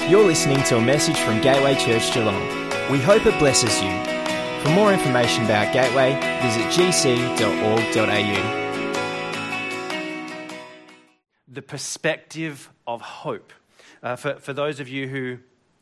You're listening to a message from Gateway Church Geelong. We hope it blesses you. For more information about Gateway, visit gc.org.au. The perspective of hope. For those of you who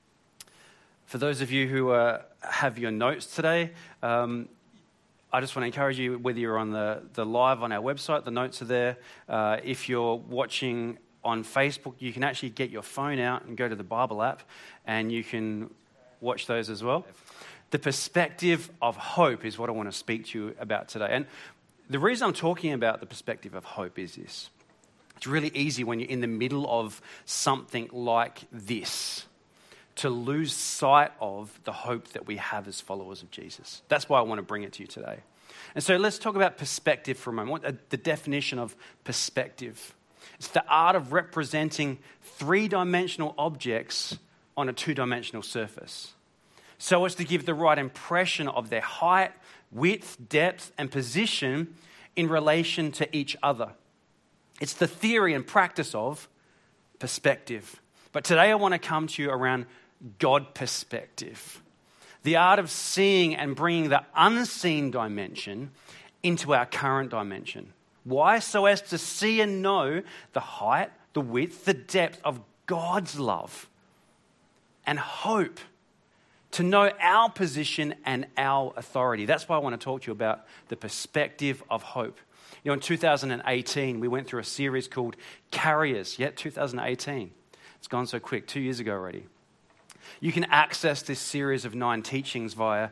have your notes today, I just want to encourage you, whether you're on the live on our website, the notes are there. If you're watching on Facebook, you can actually get your phone out and go to the Bible app, and you can watch those as well. The perspective of hope is what I want to speak to you about today. And the reason I'm talking about the perspective of hope is this. It's really easy when you're in the middle of something like this to lose sight of the hope that we have as followers of Jesus. That's why I want to bring it to you today. And so let's talk about perspective for a moment. The definition of perspective. It's the art of representing three-dimensional objects on a two-dimensional surface, so as to give the right impression of their height, width, depth, and position in relation to each other. It's the theory and practice of perspective. But today I want to come to you around God perspective, the art of seeing and bringing the unseen dimension into our current dimension. Why? So as to see and know the height, the width, the depth of God's love and hope, to know our position and our authority. That's why I want to talk to you about the perspective of hope. You know, in 2018, we went through a series called Carriers. 2018. It's gone so quick, 2 years ago already. You can access this series of 9 teachings via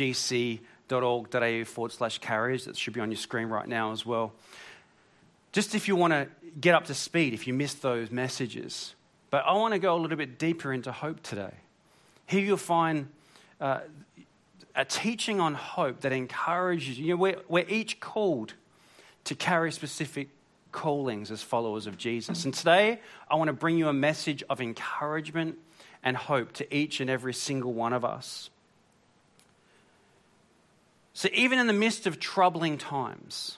gc.org.au/carriers. That should be on your screen right now as well. Just if you want to get up to speed, if you missed those messages. But I want to go a little bit deeper into hope today. Here you'll find a teaching on hope that encourages you. We're each called to carry specific callings as followers of Jesus. And today I want to bring you a message of encouragement and hope to each and every single one of us. So even in the midst of troubling times,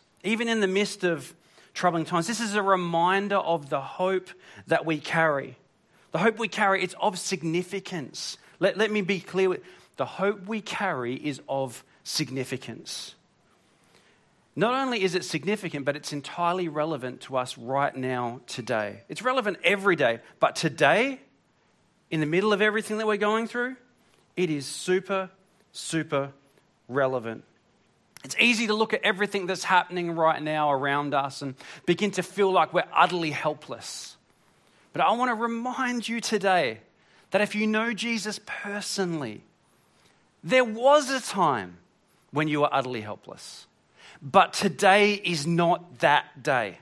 this is a reminder of the hope that we carry. The hope we carry, it's of significance. Let me be clear. The hope we carry is of significance. Not only is it significant, but it's entirely relevant to us right now, today. It's relevant every day, but today, in the middle of everything that we're going through, it is super, super relevant. It's easy to look at everything that's happening right now around us and begin to feel like we're utterly helpless. But I want to remind you today that if you know Jesus personally, there was a time when you were utterly helpless. But today is not that day.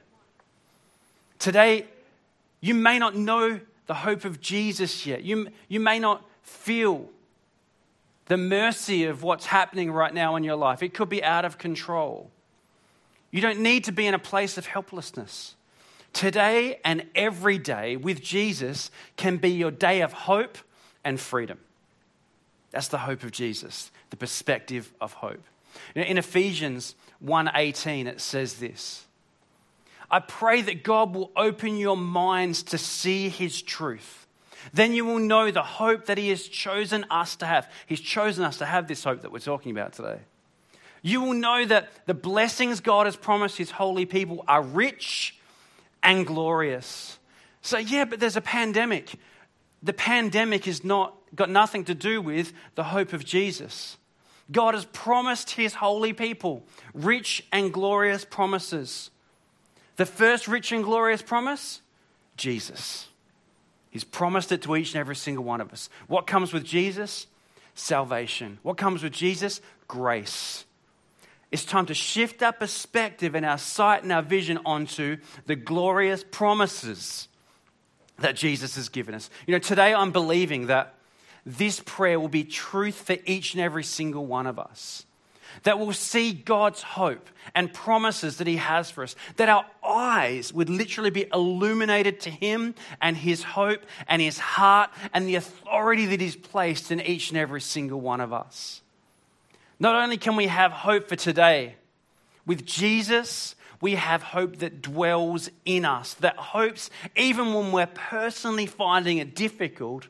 Today, you may not know the hope of Jesus yet. You may not feel the mercy of what's happening right now in your life. It could be out of control. You don't need to be in a place of helplessness. Today and every day with Jesus can be your day of hope and freedom. That's the hope of Jesus, the perspective of hope. In Ephesians 1:18, it says this: I pray that God will open your minds to see his truth. Then you will know the hope that he has chosen us to have. He's chosen us to have this hope that we're talking about today. You will know that the blessings God has promised his holy people are rich and glorious. So but there's a pandemic. The pandemic has got nothing to do with the hope of Jesus. God has promised his holy people rich and glorious promises. The first rich and glorious promise, Jesus. He's promised it to each and every single one of us. What comes with Jesus? Salvation. What comes with Jesus? Grace. It's time to shift our perspective and our sight and our vision onto the glorious promises that Jesus has given us. You know, today I'm believing that this prayer will be truth for each and every single one of us. That we'll see God's hope and promises that he has for us. That our eyes would literally be illuminated to him and his hope and his heart and the authority that he's placed in each and every single one of us. Not only can we have hope for today, with Jesus, we have hope that dwells in us. That hopes, even when we're personally finding it difficult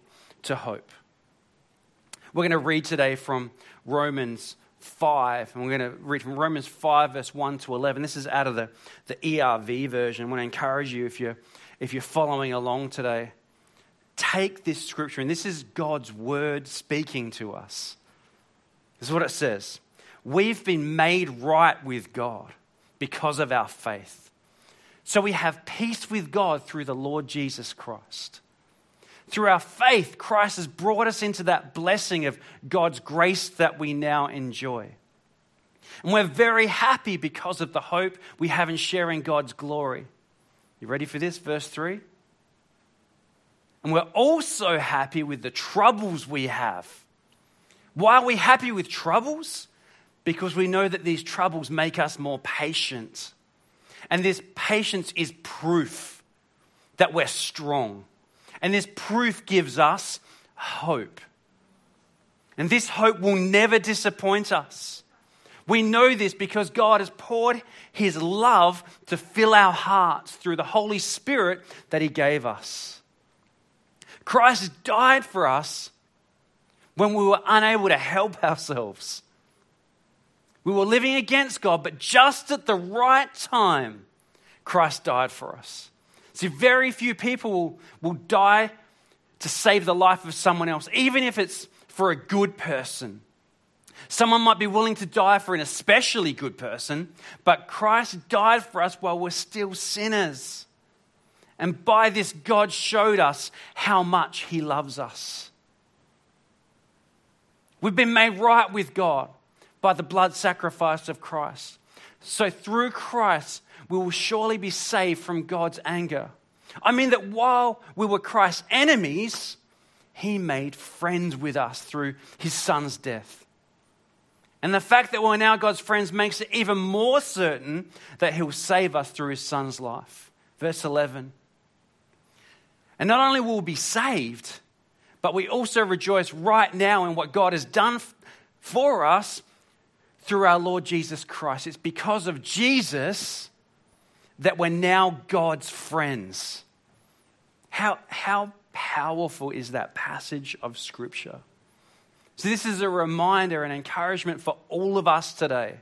to hope. We're going to read today from Romans 5, and we're going to read from Romans 5, verse 1 to 11. This is out of the ERV version. I want to encourage you, if you're following along today, take this scripture, and this is God's word speaking to us. This is what it says. We've been made right with God because of our faith. So we have peace with God through the Lord Jesus Christ. Through our faith, Christ has brought us into that blessing of God's grace that we now enjoy. And we're very happy because of the hope we have in sharing God's glory. You ready for this? Verse 3. And we're also happy with the troubles we have. Why are we happy with troubles? Because we know that these troubles make us more patient. And this patience is proof that we're strong. And this proof gives us hope. And this hope will never disappoint us. We know this because God has poured his love to fill our hearts through the Holy Spirit that he gave us. Christ died for us when we were unable to help ourselves. We were living against God, but just at the right time, Christ died for us. See, very few people will die to save the life of someone else, even if it's for a good person. Someone might be willing to die for an especially good person, but Christ died for us while we're still sinners. And by this, God showed us how much he loves us. We've been made right with God by the blood sacrifice of Christ. So through Christ, we will surely be saved from God's anger. I mean that while we were Christ's enemies, he made friends with us through his son's death. And the fact that we're now God's friends makes it even more certain that he'll save us through his son's life. Verse 11. And not only will we be saved, but we also rejoice right now in what God has done for us through our Lord Jesus Christ. It's because of Jesus that we're now God's friends. How powerful is that passage of Scripture? So this is a reminder and encouragement for all of us today.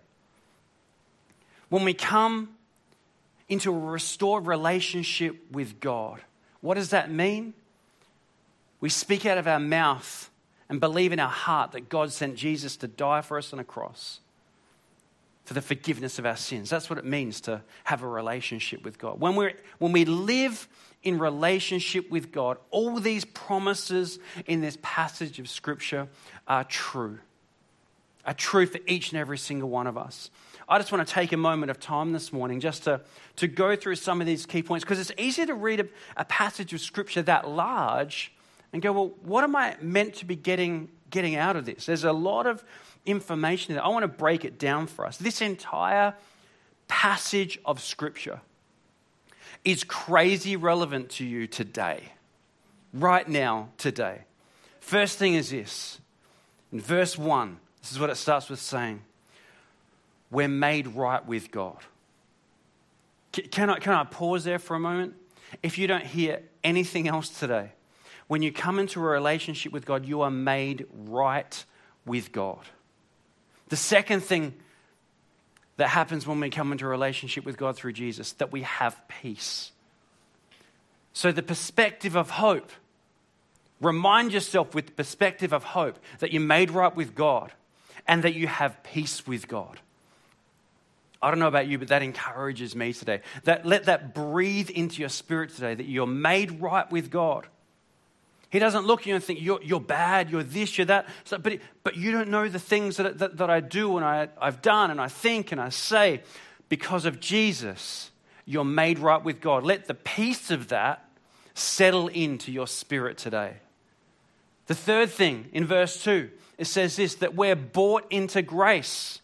When we come into a restored relationship with God, what does that mean? We speak out of our mouth and believe in our heart that God sent Jesus to die for us on a cross for the forgiveness of our sins. That's what it means to have a relationship with God. When we live in relationship with God, all these promises in this passage of Scripture are true for each and every single one of us. I just want to take a moment of time this morning just to go through some of these key points, because it's easy to read a passage of Scripture that large and go, well, what am I meant to be getting out of this? There's a lot of information there. I want to break it down for us. This entire passage of Scripture is crazy relevant to you today, right now, today. First thing is this. In verse 1, this is what it starts with saying. We're made right with God. Can I pause there for a moment? If you don't hear anything else today, when you come into a relationship with God, you are made right with God. The second thing that happens when we come into a relationship with God through Jesus, that we have peace. So the perspective of hope, remind yourself with the perspective of hope that you're made right with God and that you have peace with God. I don't know about you, but that encourages me today. Let that breathe into your spirit today, that you're made right with God. He doesn't look at you and think, you're bad, you're this, you're that. So, but you don't know the things that I do and I've done and I think and I say. Because of Jesus, you're made right with God. Let the peace of that settle into your spirit today. The third thing in verse 2, it says this, that we're brought into grace.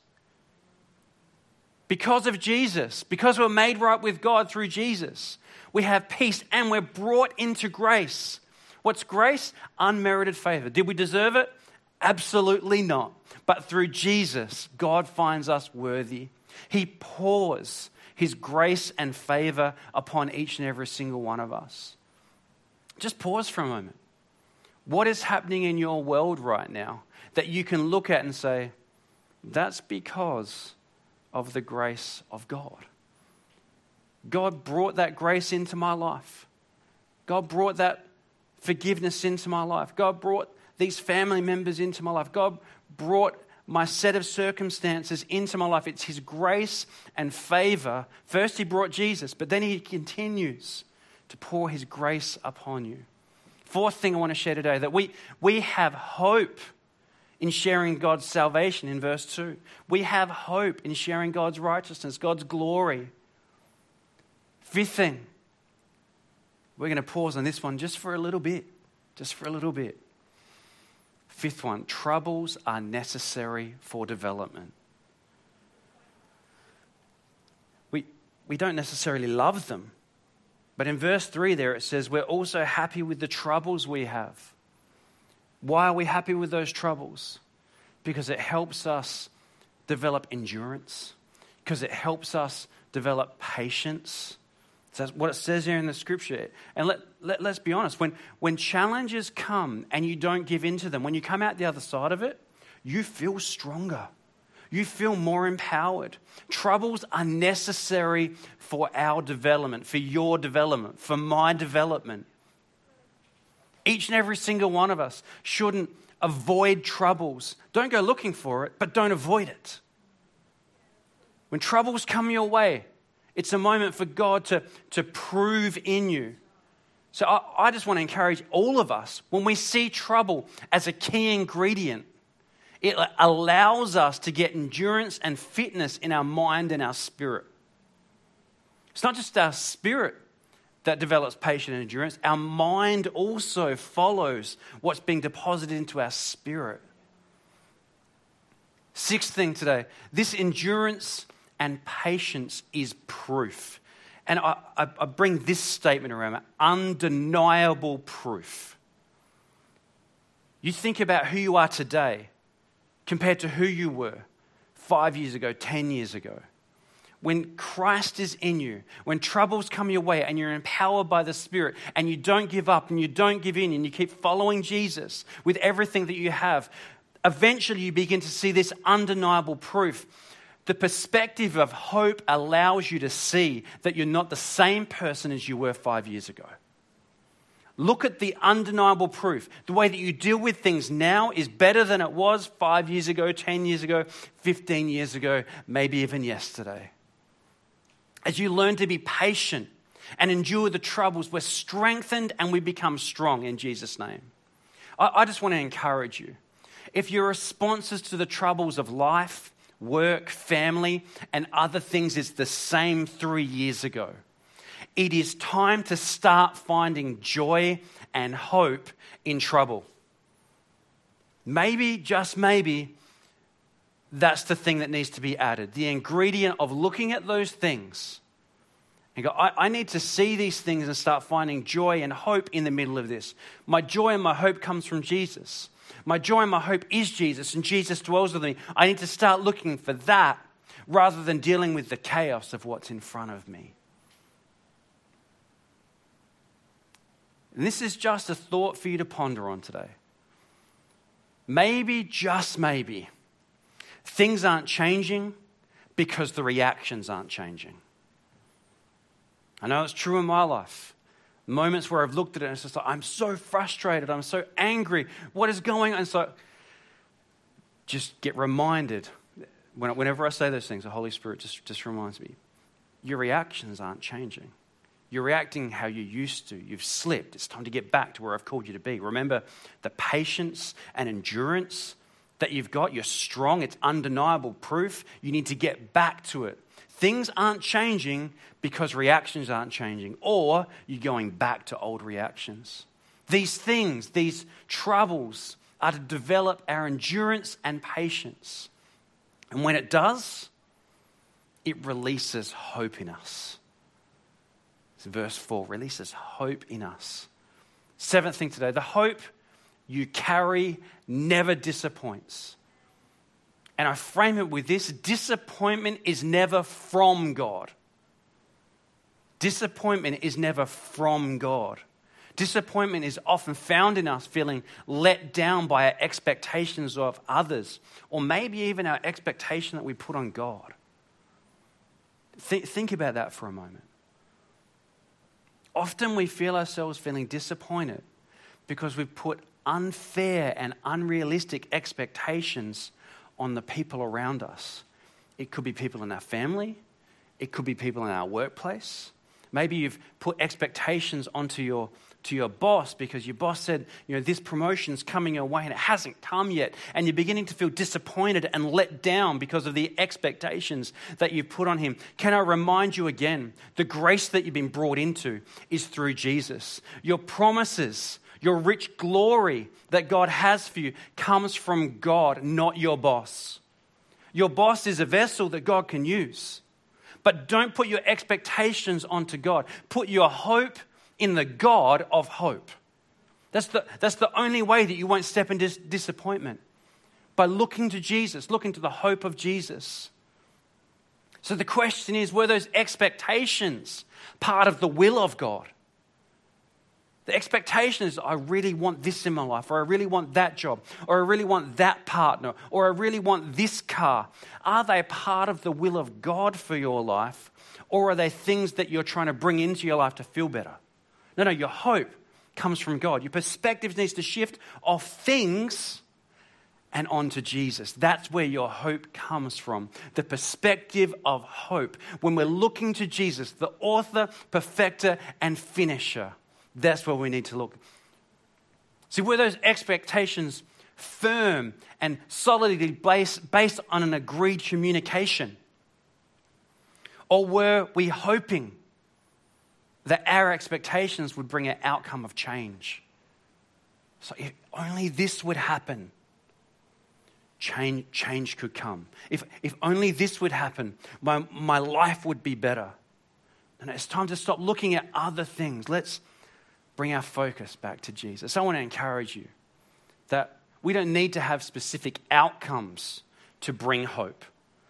Because of Jesus, because we're made right with God through Jesus, we have peace and we're brought into grace. What's grace? Unmerited favor. Did we deserve it? Absolutely not. But through Jesus, God finds us worthy. He pours his grace and favor upon each and every single one of us. Just pause for a moment. What is happening in your world right now that you can look at and say, that's because of the grace of God. God brought that grace into my life. God brought that forgiveness into my life. God brought these family members into my life. God brought my set of circumstances into my life. It's His grace and favor. First He brought Jesus, but then He continues to pour His grace upon you. Fourth thing I want to share today, that we have hope in sharing God's salvation in verse 2. We have hope in sharing God's righteousness, God's glory. Fifth thing, we're going to pause on this one just for a little bit. Fifth one, troubles are necessary for development. We don't necessarily love them, but in verse 3 there it says we're also happy with the troubles we have. Why are we happy with those troubles? Because it helps us develop endurance, because it helps us develop patience. That's what it says here in the scripture. And let's be honest, when challenges come and you don't give in to them, when you come out the other side of it, you feel stronger. You feel more empowered. Troubles are necessary for our development, for your development, for my development. Each and every single one of us shouldn't avoid troubles. Don't go looking for it, but don't avoid it. When troubles come your way, it's a moment for God to prove in you. So I just want to encourage all of us, when we see trouble as a key ingredient, it allows us to get endurance and fitness in our mind and our spirit. It's not just our spirit that develops patience and endurance. Our mind also follows what's being deposited into our spirit. Sixth thing today, this endurance and patience is proof. And I bring this statement around, undeniable proof. You think about who you are today compared to who you were 5 years ago, 10 years ago. When Christ is in you, when troubles come your way and you're empowered by the Spirit and you don't give up and you don't give in and you keep following Jesus with everything that you have, eventually you begin to see this undeniable proof. The perspective of hope allows you to see that you're not the same person as you were 5 years ago. Look at the undeniable proof. The way that you deal with things now is better than it was 5 years ago, 10 years ago, 15 years ago, maybe even yesterday. As you learn to be patient and endure the troubles, we're strengthened and we become strong in Jesus' name. I just want to encourage you. If your responses to the troubles of life, work, family, and other things is the same 3 years ago, it is time to start finding joy and hope in trouble. Maybe, just maybe, that's the thing that needs to be added. The ingredient of looking at those things and go, I need to see these things and start finding joy and hope in the middle of this. My joy and my hope comes from Jesus. My joy and my hope is Jesus, and Jesus dwells with me. I need to start looking for that rather than dealing with the chaos of what's in front of me. And this is just a thought for you to ponder on today. Maybe, just maybe, things aren't changing because the reactions aren't changing. I know it's true in my life. Moments where I've looked at it and it's just like, I'm so frustrated, I'm so angry, what is going on? And so just get reminded, whenever I say those things, the Holy Spirit just reminds me, your reactions aren't changing. You're reacting how you used to. You've slipped. It's time to get back to where I've called you to be. Remember the patience and endurance that you've got. You're strong. It's undeniable proof. You need to get back to it. Things aren't changing because reactions aren't changing, or you're going back to old reactions. These things, these troubles, are to develop our endurance and patience. And when it does, it releases hope in us. It's verse 4, releases hope in us. Seventh thing today, the hope you carry never disappoints. And I frame it with this: disappointment is never from God. Disappointment is never from God. Disappointment is often found in us feeling let down by our expectations of others, or maybe even our expectation that we put on God. Think about that for a moment. Often we feel ourselves feeling disappointed because we've put unfair and unrealistic expectations on the people around us. It could be people in our family. It could be people in our workplace. Maybe you've put expectations onto your boss because your boss said, this promotion's coming your way and it hasn't come yet. And you're beginning to feel disappointed and let down because of the expectations that you've put on him. Can I remind you again, the grace that you've been brought into is through Jesus. Your promises, your rich glory that God has for you comes from God, not your boss. Your boss is a vessel that God can use. But don't put your expectations onto God. Put your hope in the God of hope. That's the only way that you won't step into disappointment. By looking to Jesus, looking to the hope of Jesus. So the question is, were those expectations part of the will of God? The expectation is, I really want this in my life, or I really want that job, or I really want that partner, or I really want this car. Are they part of the will of God for your life, or are they things that you're trying to bring into your life to feel better? No, your hope comes from God. Your perspective needs to shift off things and onto Jesus. That's where your hope comes from. The perspective of hope. When we're looking to Jesus, the author, perfecter, and finisher, that's where we need to look. See, were those expectations firm and solidly based on an agreed communication? Or were we hoping that our expectations would bring an outcome of change? So if only this would happen, change could come. If only this would happen, my life would be better. And it's time to stop looking at other things. Let's bring our focus back to Jesus. I want to encourage you that we don't need to have specific outcomes to bring hope.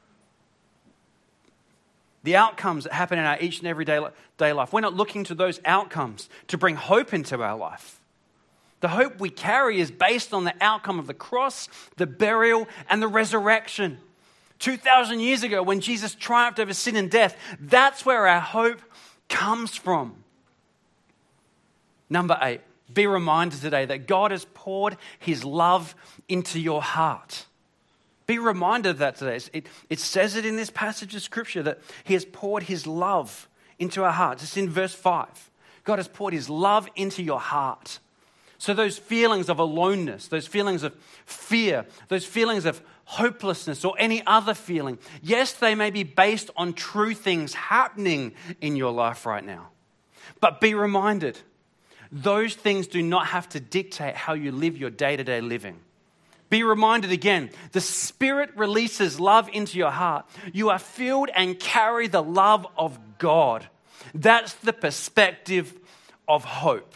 The outcomes that happen in our each and every day life, we're not looking to those outcomes to bring hope into our life. The hope we carry is based on the outcome of the cross, the burial, and the resurrection. 2,000 years ago, when Jesus triumphed over sin and death, that's where our hope comes from. Number 8, be reminded today that God has poured his love into your heart. Be reminded of that today. It says it in this passage of Scripture that he has poured his love into our hearts. It's in verse 5. God has poured his love into your heart. So those feelings of aloneness, those feelings of fear, those feelings of hopelessness or any other feeling, yes, they may be based on true things happening in your life right now. But be reminded, those things do not have to dictate how you live your day-to-day living. Be reminded again, the Spirit releases love into your heart. You are filled and carry the love of God. That's the perspective of hope.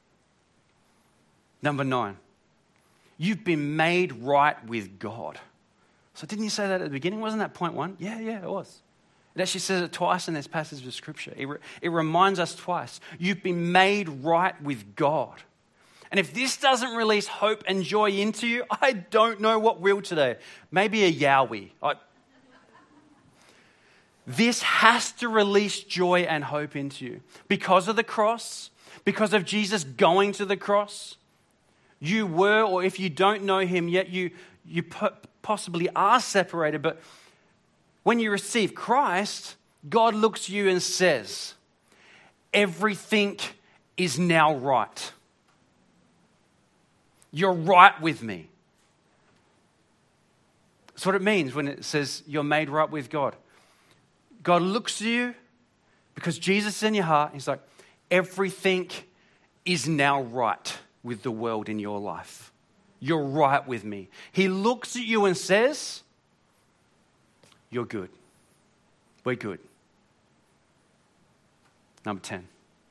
Number 9, you've been made right with God. So didn't you say that at the beginning? Wasn't that point 1? Yeah, it was. It actually says it twice in this passage of Scripture. It reminds us twice. You've been made right with God. And if this doesn't release hope and joy into you, I don't know what will today. Maybe a yowie. This has to release joy and hope into you. Because of the cross, because of Jesus going to the cross, you were, or if you don't know him yet, you possibly are separated. But when you receive Christ, God looks at you and says, everything is now right. You're right with me. That's what it means when it says you're made right with God. God looks at you because Jesus is in your heart. He's like, everything is now right with the world in your life. You're right with me. He looks at you and says, you're good. We're good. Number 10.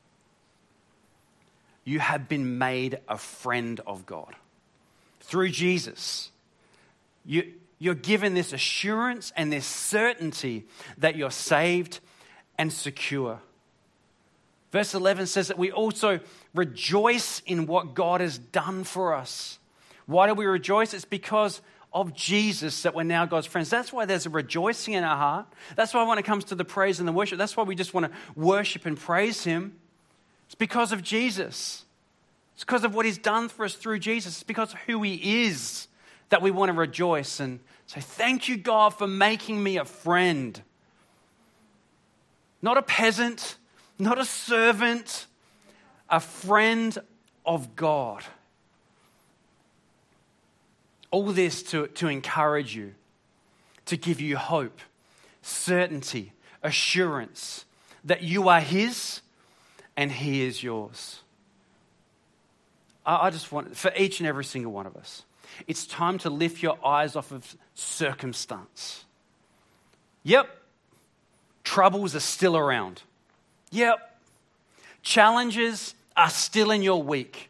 You have been made a friend of God. Through Jesus, you're given this assurance and this certainty that you're saved and secure. Verse 11 says that we also rejoice in what God has done for us. Why do we rejoice? It's because of Jesus that we're now God's friends. That's why there's a rejoicing in our heart. That's why when it comes to the praise and the worship, that's why we just want to worship and praise him. It's because of Jesus. It's because of what he's done for us through Jesus. It's because of who he is that we want to rejoice and say, thank you, God, for making me a friend. Not a peasant, not a servant, a friend of God. All this to encourage you, to give you hope, certainty, assurance that you are his and he is yours. I just want, for each and every single one of us, it's time to lift your eyes off of circumstance. Yep, troubles are still around. Yep, challenges are still in your week.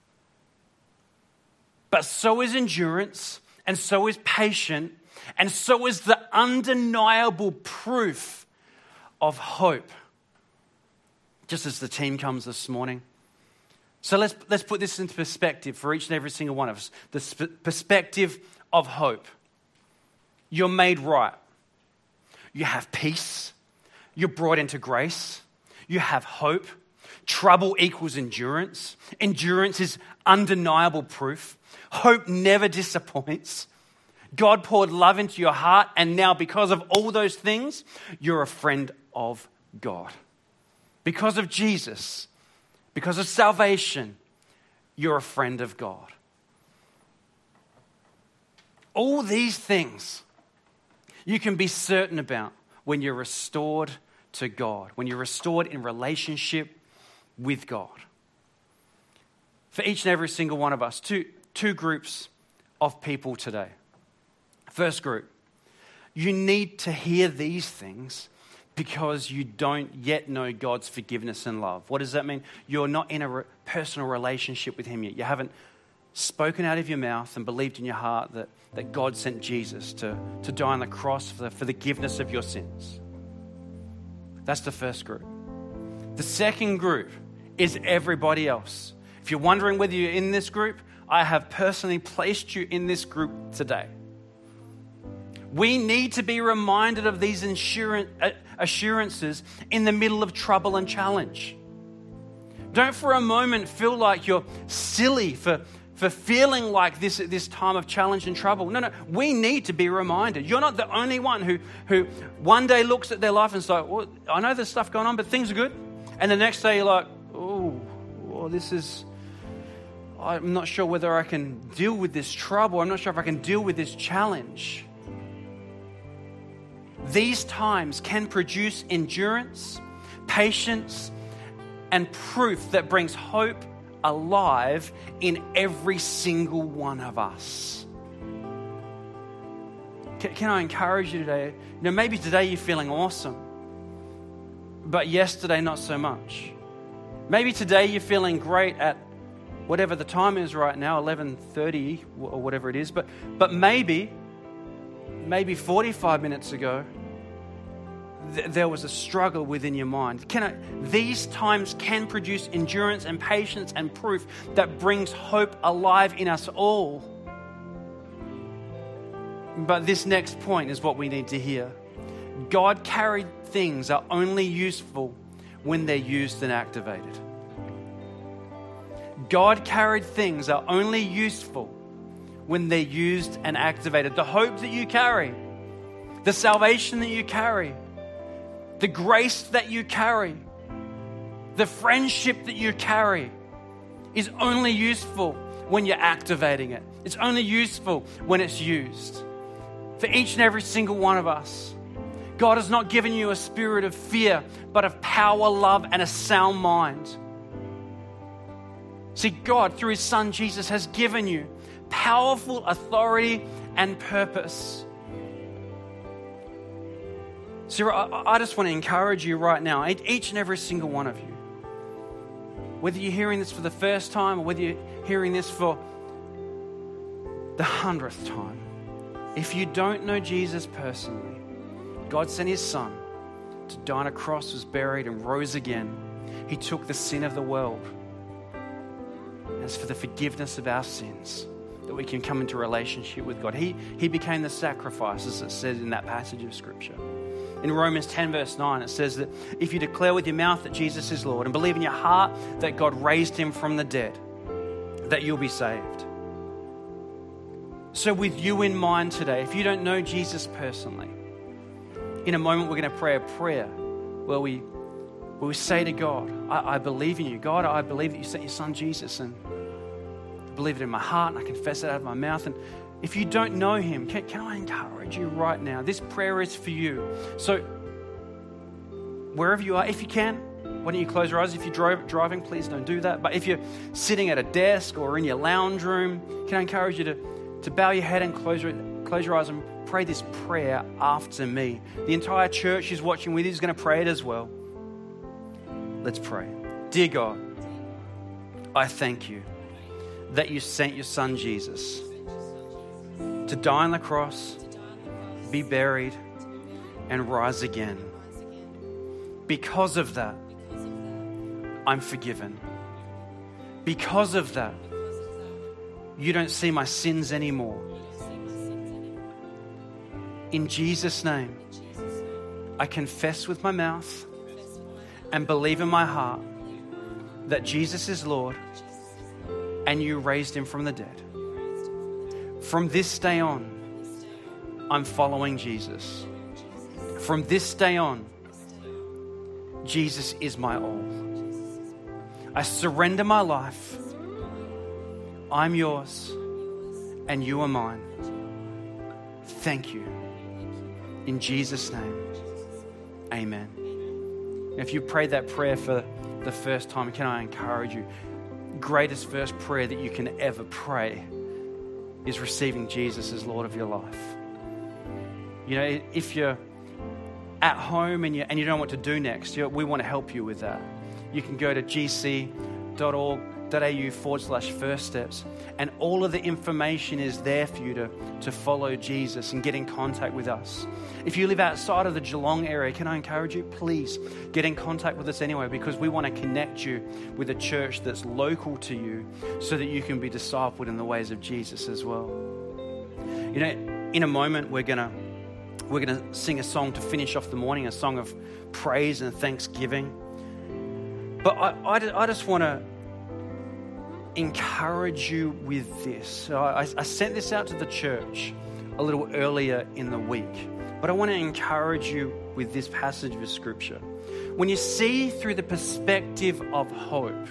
But so is endurance, and so is patience, and so is the undeniable proof of hope. Just as the team comes this morning. So let's put this into perspective for each and every single one of us. The perspective of hope. You're made right. You have peace. You're brought into grace. You have hope. Trouble equals endurance. Endurance is undeniable proof. Hope never disappoints. God poured love into your heart, and now because of all those things, you're a friend of God. Because of Jesus, because of salvation, you're a friend of God. All these things you can be certain about when you're restored to God, when you're restored in relationship with God. For each and every single one of us, two groups of people today. First group, you need to hear these things because you don't yet know God's forgiveness and love. What does that mean? You're not in a personal relationship with him yet. You haven't spoken out of your mouth and believed in your heart that God sent Jesus to die on the cross for the forgiveness of your sins. That's the first group. The second group is everybody else. If you're wondering whether you're in this group, I have personally placed you in this group today. We need to be reminded of these assurances in the middle of trouble and challenge. Don't for a moment feel like you're silly for feeling like this at this time of challenge and trouble. No, we need to be reminded. You're not the only one who one day looks at their life and is like, well, I know there's stuff going on, but things are good. And the next day you're like, I'm not sure whether I can deal with this trouble. I'm not sure if I can deal with this challenge. These times can produce endurance, patience, and proof that brings hope alive in every single one of us. Can I encourage you today? Maybe today you're feeling awesome, but yesterday not so much. Maybe today you're feeling great at whatever the time is right now, 11:30 or whatever it is, but maybe 45 minutes ago, there was a struggle within your mind. These times can produce endurance and patience and proof that brings hope alive in us all. But this next point is what we need to hear. God-carried things are only useful when they're used and activated. God-carried things are only useful when they're used and activated. The hope that you carry, the salvation that you carry, the grace that you carry, the friendship that you carry is only useful when you're activating it. It's only useful when it's used. For each and every single one of us, God has not given you a spirit of fear, but of power, love, and a sound mind. See, God, through his Son Jesus, has given you powerful authority and purpose. So I just want to encourage you right now, each and every single one of you, whether you're hearing this for the first time or whether you're hearing this for the 100th time, if you don't know Jesus personally, God sent his Son to die on a cross, was buried, and rose again. He took the sin of the world. it's for the forgiveness of our sins, that we can come into a relationship with God. He became the sacrifice, as it says in that passage of Scripture. In Romans 10 verse 9, it says that if you declare with your mouth that Jesus is Lord and believe in your heart that God raised him from the dead, that you'll be saved. So with you in mind today, if you don't know Jesus personally, in a moment we're going to pray a prayer where we say to God, I believe in you. God, I believe that you sent your son Jesus, and I believe it in my heart, and I confess it out of my mouth. And if you don't know him, can I encourage you right now? This prayer is for you. So wherever you are, if you can, why don't you close your eyes? If you're driving, please don't do that. But if you're sitting at a desk or in your lounge room, can I encourage you to bow your head and close your eyes and pray this prayer after me. The entire church who's watching with you is going to pray it as well. Let's pray. Dear God, I thank you that you sent your son Jesus to die on the cross, be buried, and rise again. Because of that, I'm forgiven. Because of that, you don't see my sins anymore. In Jesus' name, I confess with my mouth and believe in my heart that Jesus is Lord and you raised him from the dead. From this day on, I'm following Jesus. From this day on, Jesus is my all. I surrender my life. I'm yours and you are mine. Thank you. In Jesus' name, amen. If you prayed that prayer for the first time, can I encourage you? Greatest first prayer that you can ever pray is receiving Jesus as Lord of your life. You know, if you're at home and you don't know what to do next, we want to help you with that. You can go to gc.org.au/first steps, and all of the information is there for you to follow Jesus and get in contact with us. If you live outside of the Geelong area, can I encourage you, please get in contact with us anyway, because we want to connect you with a church that's local to you so that you can be discipled in the ways of Jesus as well. You know, in a moment we're gonna sing a song to finish off the morning, a song of praise and thanksgiving. But I just want to encourage you with this. So I sent this out to the church a little earlier in the week, but I want to encourage you with this passage of Scripture. When you see through the perspective of hope,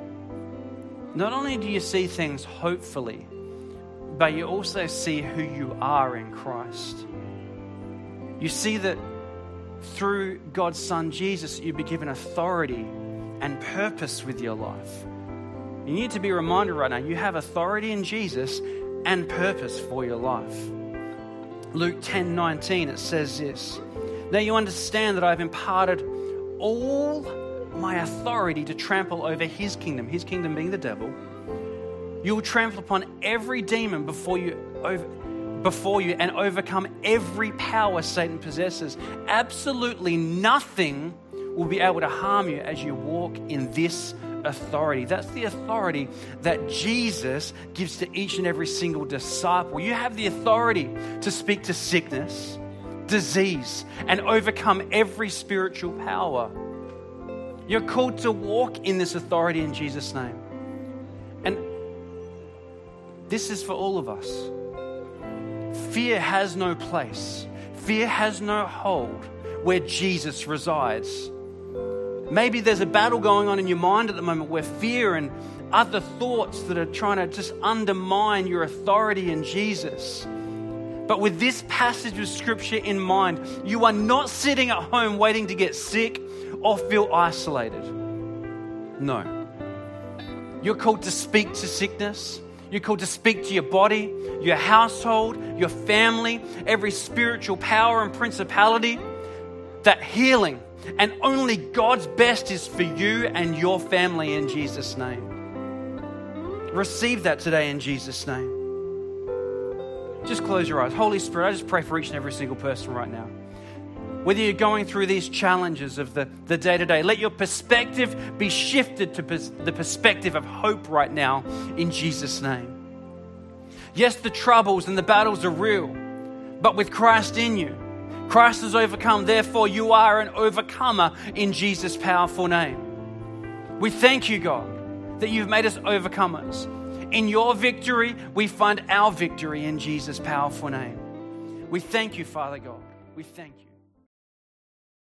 not only do you see things hopefully, but you also see who you are in Christ. You see that through God's Son Jesus, you've been given authority and purpose with your life. You need to be reminded right now, you have authority in Jesus and purpose for your life. Luke 10:19, it says this: "Now you understand that I've imparted all my authority to trample over his kingdom being the devil. You will trample upon every demon before you and overcome every power Satan possesses. Absolutely nothing will be able to harm you as you walk in this authority." That's the authority that Jesus gives to each and every single disciple. You have the authority to speak to sickness, disease, and overcome every spiritual power. You're called to walk in this authority in Jesus' name. And this is for all of us. Fear has no place. Fear has no hold where Jesus resides. Maybe there's a battle going on in your mind at the moment where fear and other thoughts that are trying to just undermine your authority in Jesus. But with this passage of Scripture in mind, you are not sitting at home waiting to get sick or feel isolated. No. You're called to speak to sickness. You're called to speak to your body, your household, your family, every spiritual power and principality. That healing and only God's best is for you and your family in Jesus' name. Receive that today in Jesus' name. Just close your eyes. Holy Spirit, I just pray for each and every single person right now. Whether you're going through these challenges of the day-to-day, let your perspective be shifted to the perspective of hope right now in Jesus' name. Yes, the troubles and the battles are real, but with Christ in you, Christ has overcome. Therefore, you are an overcomer in Jesus' powerful name. We thank you, God, that you've made us overcomers. In your victory, we find our victory in Jesus' powerful name. We thank you, Father God. We thank you.